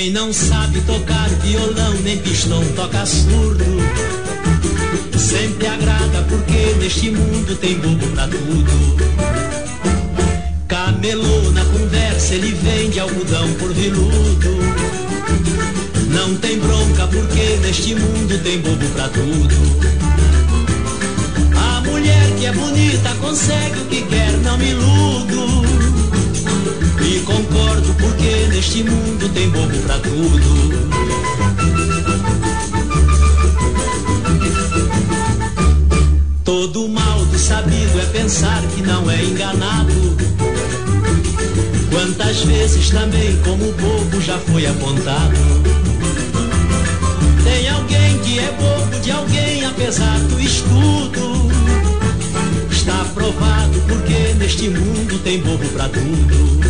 Quem não sabe tocar violão nem pistão toca surdo. Sempre agrada porque neste mundo tem bobo pra tudo. Camelô na conversa, ele vende algodão por veludo. Não tem bronca porque neste mundo tem bobo pra tudo. A mulher que é bonita consegue o que quer, não me iludo. E concordo porque neste mundo tem bobo pra tudo. Todo mal do sabido é pensar que não é enganado. Quantas vezes também como bobo já foi apontado. Tem alguém que é bobo de alguém apesar do estudo. Está provado porque neste mundo tem bobo pra tudo.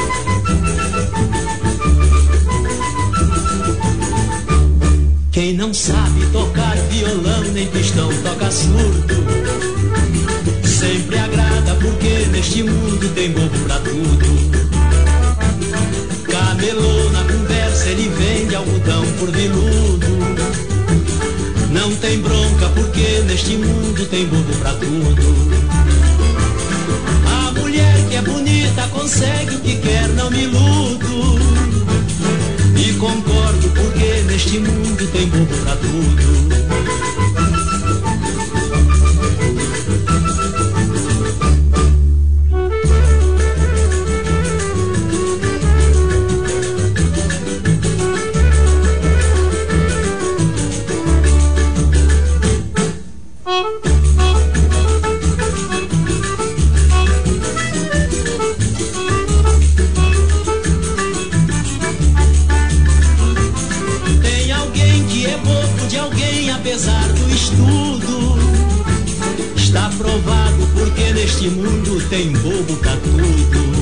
Quem não sabe tocar violão nem pistão toca surdo. Sempre agrada porque neste mundo tem bobo pra tudo. Camelô na conversa, ele vende algodão por veludo. Não tem bronca porque neste mundo tem bobo pra tudo. A mulher que é bonita consegue o que quer, não me iludo. E concordo porque neste mundo tem bobo pra tudo. Apesar do estudo, está provado porque neste mundo tem bobo pra tudo.